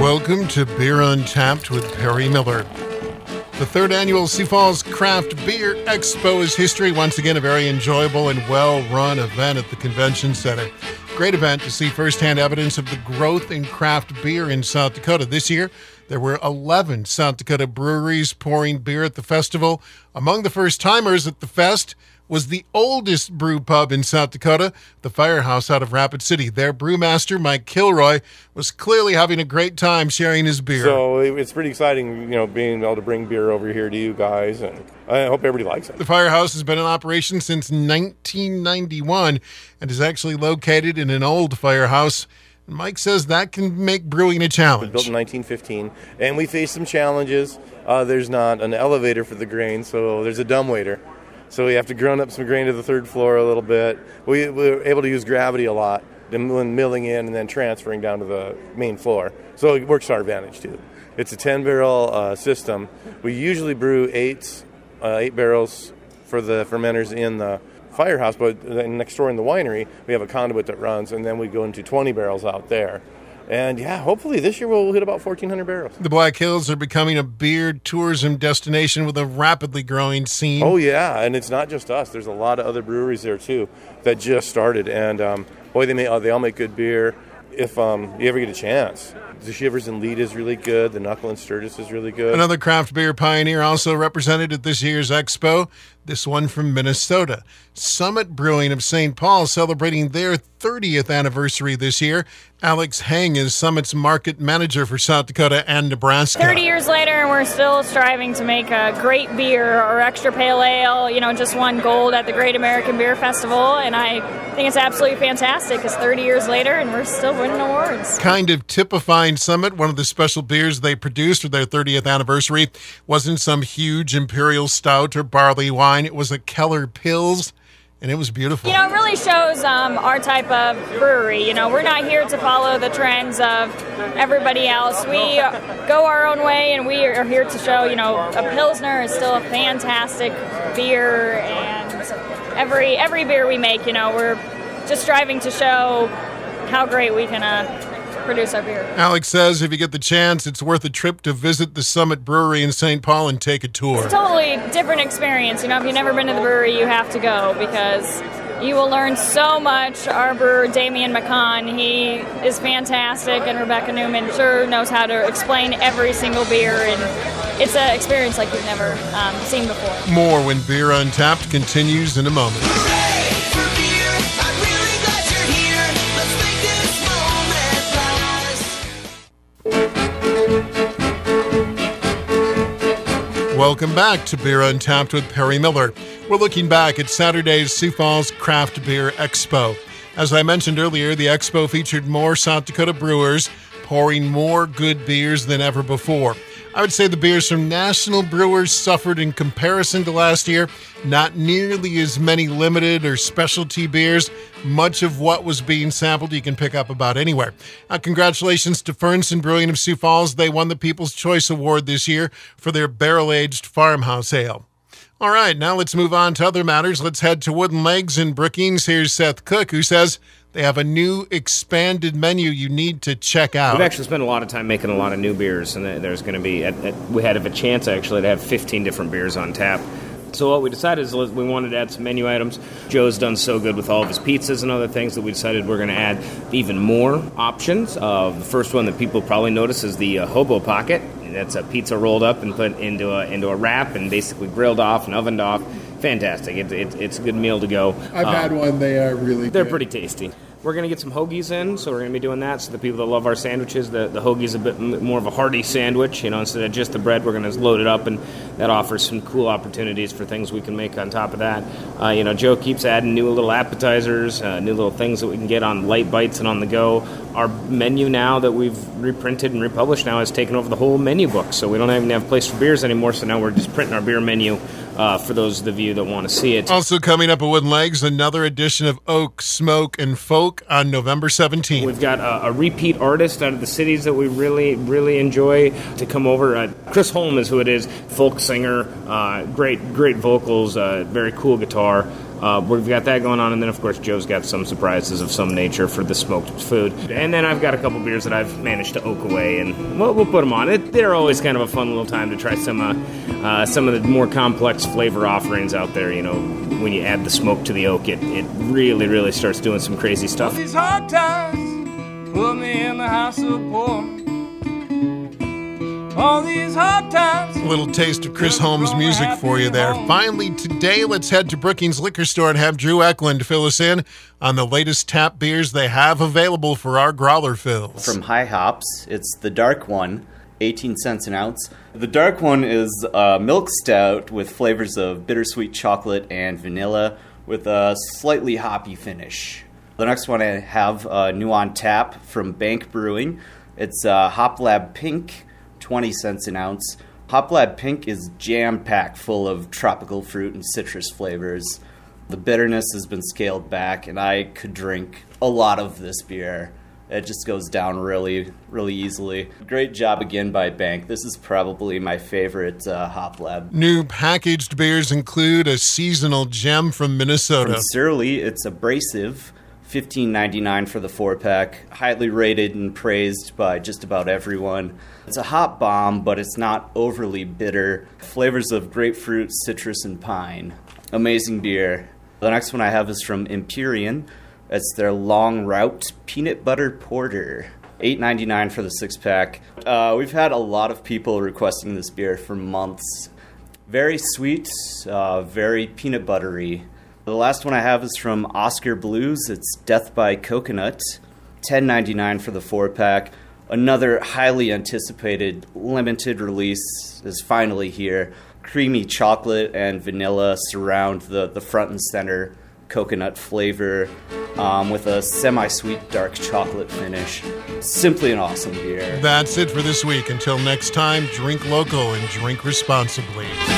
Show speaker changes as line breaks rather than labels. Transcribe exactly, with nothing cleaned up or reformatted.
Welcome to Beer Untapped with Perry Miller. The third annual Sioux Falls Craft Beer Expo is history. Once again, a very enjoyable and well-run event at the Convention Center. Great event to see firsthand evidence of the growth in craft beer in South Dakota. This year, there were eleven South Dakota breweries pouring beer at the festival. Among the first-timers at the fest was the oldest brew pub in South Dakota, the Firehouse out of Rapid City. Their brewmaster, Mike Kilroy, was clearly having a great time sharing his beer.
So it's pretty exciting, you know, being able to bring beer over here to you guys, and I hope everybody likes it.
The Firehouse has been in operation since nineteen ninety-one and is actually located in an old firehouse. Mike says that can make brewing a challenge.
It was built in nineteen fifteen, and we faced some challenges. Uh, there's not an elevator for the grain, so there's a dumbwaiter. So we have to grunt up some grain to the third floor a little bit. We, we were able to use gravity a lot when milling in and then transferring down to the main floor. So it works to our advantage, too. It's a ten-barrel uh, system. We usually brew eight, uh, eight barrels for the fermenters in the Firehouse, but next door in the winery, we have a conduit that runs, and then we go into twenty barrels out there. And, yeah, hopefully this year we'll hit about fourteen hundred barrels.
The Black Hills are becoming a beer tourism destination with a rapidly growing scene.
Oh, yeah, and it's not just us. There's a lot of other breweries there, too, that just started. And, um, boy, they may, they all make good beer if um, you ever get a chance. The Shivers and Lead is really good. The Knuckle and Sturgis is really good.
Another craft beer pioneer also represented at this year's expo, this one from Minnesota. Summit Brewing of Saint Paul celebrating their thirtieth anniversary this year. Alex Heng is Summit's market manager for South Dakota and Nebraska.
thirty years later, and we're still striving to make a great beer. Our extra pale ale, you know, just won gold at the Great American Beer Festival, and I think it's absolutely fantastic because thirty years later, and we're still winning awards.
Kind of typifying Summit, one of the special beers they produced for their thirtieth anniversary wasn't some huge imperial stout or barley wine. It was a Keller Pils, and it was beautiful.
You know, it really shows um, our type of brewery. You know, we're not here to follow the trends of everybody else. We go our own way, and we are here to show, you know, a Pilsner is still a fantastic beer, and every every beer we make, you know, we're just striving to show how great we can uh, produce our beer.
Alex says if you get the chance, it's worth a trip to visit the Summit Brewery in Saint Paul and take a tour.
It's a totally different experience. You know, if you've never been to the brewery, you have to go because you will learn so much. Our brewer, Damian McCon, he is fantastic, and Rebecca Newman sure knows how to explain every single beer, and it's an experience like you've never um, seen before.
More when Beer Untapped continues in a moment. Welcome back to Beer Untapped with Perry Miller. We're looking back at Saturday's Sioux Falls Craft Beer Expo. As I mentioned earlier, the expo featured more South Dakota brewers pouring more good beers than ever before. I would say the beers from national brewers suffered in comparison to last year. Not nearly as many limited or specialty beers. Much of what was being sampled you can pick up about anywhere. Uh, congratulations to Fernson Brewing of Sioux Falls. They won the People's Choice Award this year for their barrel-aged farmhouse ale. All right, now let's move on to other matters. Let's head to Wooden Legs in Brookings. Here's Seth Cook, who says they have a new expanded menu you need to check out.
We've actually spent a lot of time making a lot of new beers, and there's going to be, at, at, we had a chance actually to have fifteen different beers on tap. So what we decided is we wanted to add some menu items. Joe's done so good with all of his pizzas and other things that we decided we're going to add even more options. Uh, the first one that people probably notice is the uh, Hobo Pocket. That's a pizza rolled up and put into a into a wrap and basically grilled off and ovened off. Fantastic. It, it, it's a good meal to go.
I've um, had one. They are really
They're
good.
pretty tasty. We're going to get some hoagies in, so we're going to be doing that. So the people that love our sandwiches, the, the hoagie's a bit more of a hearty sandwich. You know, instead of just the bread, we're going to load it up, and that offers some cool opportunities for things we can make on top of that. Uh, you know, Joe keeps adding new little appetizers, uh, new little things that we can get on light bites and on the go. Our menu now that we've reprinted and republished now has taken over the whole menu book, so we don't even have a place for beers anymore, so now we're just printing our beer menu uh, for those of you that want to see it.
Also coming up at Wooden Legs, another edition of Oak, Smoke, and Folk on November seventeenth.
We've got a, a repeat artist out of the cities that we really, really enjoy to come over. Uh, Chris Holm is who it is, folk singer, uh, great, great vocals, uh, very cool guitar. uh, we've got that going on. And then, of course, Joe's got some surprises of some nature for the smoked food. And then I've got a couple beers that I've managed to oak away, and we'll, we'll put them on. It, they're always kind of a fun little time to try some uh, uh, some of the more complex flavor offerings out there. You know, when you add the smoke to the oak, it, it really, really starts doing some crazy stuff.
These hard times put me in the house of poor. All these hard times.
A little taste of Chris Holmes music for you there. Finally, today, let's head to Brookings Liquor Store and have Drew Eklund fill us in on the latest tap beers they have available for our growler fills.
From High Hops, it's the dark one, eighteen cents an ounce. The dark one is a milk stout with flavors of bittersweet chocolate and vanilla with a slightly hoppy finish. The next one I have, uh, new on tap from Bank Brewing. It's uh, Hop Lab Pink, twenty cents an ounce. Hop Lab Pink is jam-packed full of tropical fruit and citrus flavors. The bitterness has been scaled back, and I could drink a lot of this beer. It just goes down really, really easily. Great job again by Bank. This is probably my favorite uh, Hop Lab.
New packaged beers include a seasonal gem from Minnesota.
From Surly, it's Abrasive, fifteen ninety-nine for the four-pack. Highly rated and praised by just about everyone. It's a hop bomb, but it's not overly bitter. Flavors of grapefruit, citrus, and pine. Amazing beer. The next one I have is from Empyrean. It's their Long Route Peanut Butter Porter. eight ninety-nine for the six-pack. Uh, we've had a lot of people requesting this beer for months. Very sweet, uh, very peanut buttery. The last one I have is from Oscar Blues. It's Death by Coconut. ten ninety-nine for the four-pack. Another highly anticipated limited release is finally here. Creamy chocolate and vanilla surround the, the front and center coconut flavor um, with a semi-sweet dark chocolate finish. Simply an awesome beer.
That's it for this week. Until next time, drink local and drink responsibly.